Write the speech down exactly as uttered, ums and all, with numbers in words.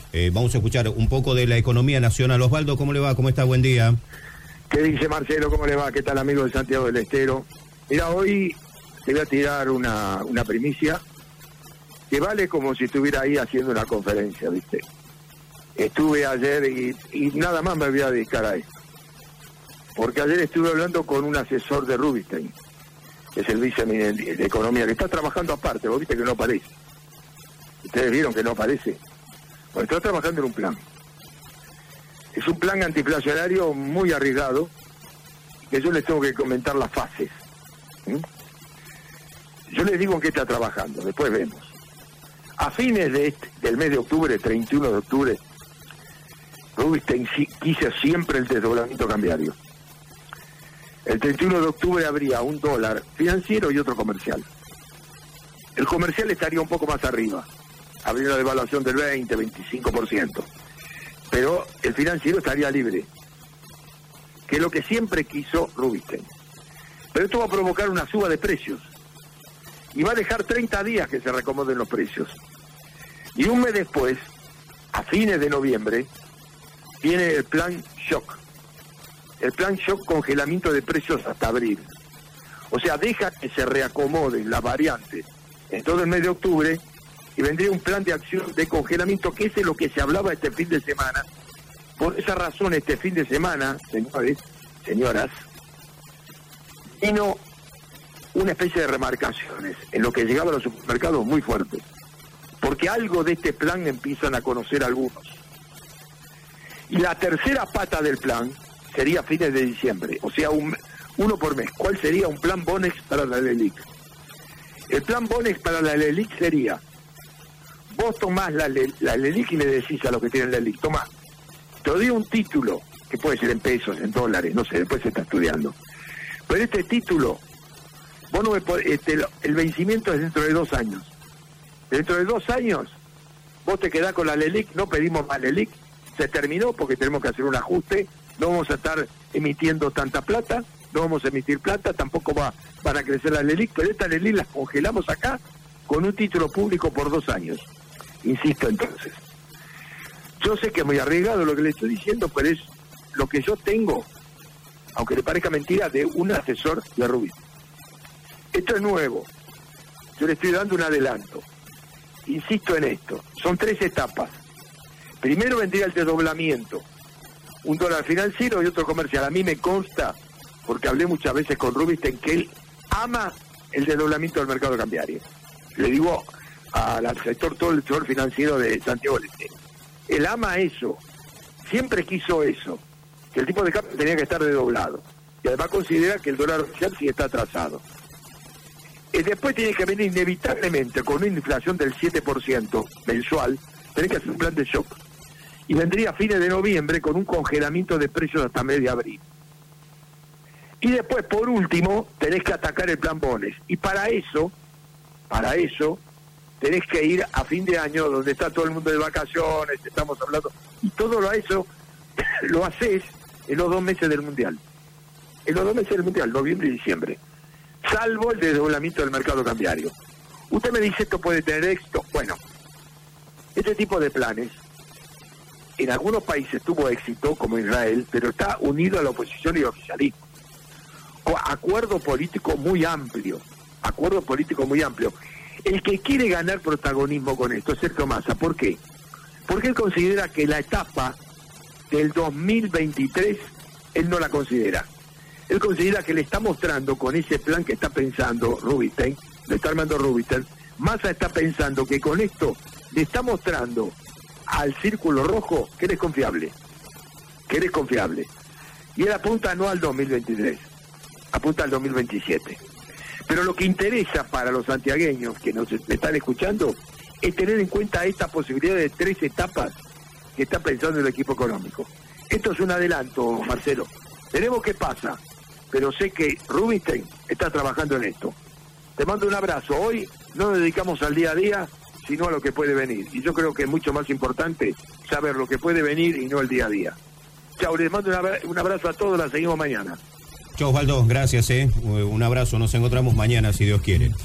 Eh, vamos a escuchar un poco de la economía nacional. Osvaldo, ¿cómo le va? ¿Cómo está? Buen día. ¿Qué dice Marcelo? ¿Cómo le va? ¿Qué tal, amigo de Santiago del Estero? Mira, hoy te voy a tirar una, una primicia que vale como si estuviera ahí haciendo una conferencia, ¿viste? Estuve ayer y, y nada más me voy a dedicar a esto. Porque ayer estuve hablando con un asesor de Rubinstein, que es el viceministro de Economía, que está trabajando aparte, vos viste que no aparece. ¿Ustedes vieron que no aparece? Bueno, está trabajando en un plan. Es un plan antiinflacionario muy arriesgado, que yo les tengo que comentar las fases. ¿Mm? Yo les digo en qué está trabajando, después vemos. A fines de este, del mes de octubre, treinta y uno de octubre, Rubinstein quiso siempre el desdoblamiento cambiario. El treinta y uno de octubre habría un dólar financiero y otro comercial. El comercial estaría un poco más arriba, habría una devaluación del veinte, veinticinco por ciento. Pero el financiero estaría libre, que es lo que siempre quiso Rubinstein. Pero esto va a provocar una suba de precios, y va a dejar treinta días que se reacomoden los precios. Y un mes después, a fines de noviembre, viene el plan shock. El plan shock, congelamiento de precios hasta abril. O sea, deja que se reacomoden las variantes en todo el mes de octubre, y vendría un plan de acción de congelamiento, que es de lo que se hablaba este fin de semana. Por esa razón, este fin de semana, señores, señoras, vino una especie de remarcaciones en lo que llegaba a los supermercados muy fuertes, porque algo de este plan empiezan a conocer algunos. Y la tercera pata del plan sería a fines de diciembre, o sea, un, uno por mes. ¿Cuál sería un plan Bonex para la LELIQ? El plan Bonex para la LELIQ sería: vos tomás la, la LELIQ y le decís a los que tienen la LELIQ, tomá, te doy un título, que puede ser en pesos, en dólares, no sé, después se está estudiando. Pero este título, vos no me podés, este, el vencimiento es dentro de dos años. Dentro de dos años, vos te quedás con la LELIQ, no pedimos más LELIQ, se terminó porque tenemos que hacer un ajuste, no vamos a estar emitiendo tanta plata, no vamos a emitir plata, tampoco va, van a crecer las LELIQ, pero estas LELIQ las congelamos acá con un título público por dos años. Insisto entonces, yo sé que es muy arriesgado lo que le estoy diciendo, pero es lo que yo tengo, aunque le parezca mentira, de un asesor de Rubí. Esto es nuevo, yo le estoy dando un adelanto. Insisto en esto, son tres etapas. Primero vendría el desdoblamiento, un dólar financiero y otro comercial. A mí me consta, porque hablé muchas veces con Rubinstein, que él ama el desdoblamiento del mercado cambiario. Le digo al sector, todo el sector financiero de Santiago del Estero, él ama eso, siempre quiso eso, que el tipo de cambio tenía que estar desdoblado, y además considera que el dólar oficial sí está atrasado. Y después tiene que venir inevitablemente con una inflación del siete por ciento mensual, tenés que hacer un plan de shock, y vendría a fines de noviembre con un congelamiento de precios hasta medio abril. Y después, por último, tenés que atacar el plan Bonex, y para eso, para eso, tenés que ir a fin de año, donde está todo el mundo de vacaciones, estamos hablando, y todo lo eso lo haces en los dos meses del Mundial. En los dos meses del Mundial, noviembre y diciembre. Salvo el desdoblamiento del mercado cambiario. Usted me dice, ¿esto puede tener éxito? Bueno, este tipo de planes, en algunos países tuvo éxito, como Israel, pero está unido a la oposición y al oficialismo. Acuerdo político muy amplio, acuerdo político muy amplio. El que quiere ganar protagonismo con esto es Sergio Massa. ¿Por qué? Porque él considera que la etapa del dos mil veintitrés, él no la considera. Él considera que le está mostrando con ese plan que está pensando Rubinstein, le está armando Rubinstein, Massa está pensando que con esto le está mostrando al círculo rojo que eres confiable, que eres confiable. Y él apunta no al dos mil veintitrés, apunta al dos mil veintisiete. Pero lo que interesa para los santiagueños que nos están escuchando es tener en cuenta esta posibilidad de tres etapas que está pensando el equipo económico. Esto es un adelanto, Marcelo. Veremos qué pasa, pero sé que Rubinstein está trabajando en esto. Te mando un abrazo. Hoy no nos dedicamos al día a día, sino a lo que puede venir. Y yo creo que es mucho más importante saber lo que puede venir y no el día a día. Chao, les mando un abrazo a todos, la seguimos mañana. Chao, Osvaldo, gracias, eh. Un abrazo, nos encontramos mañana si Dios quiere.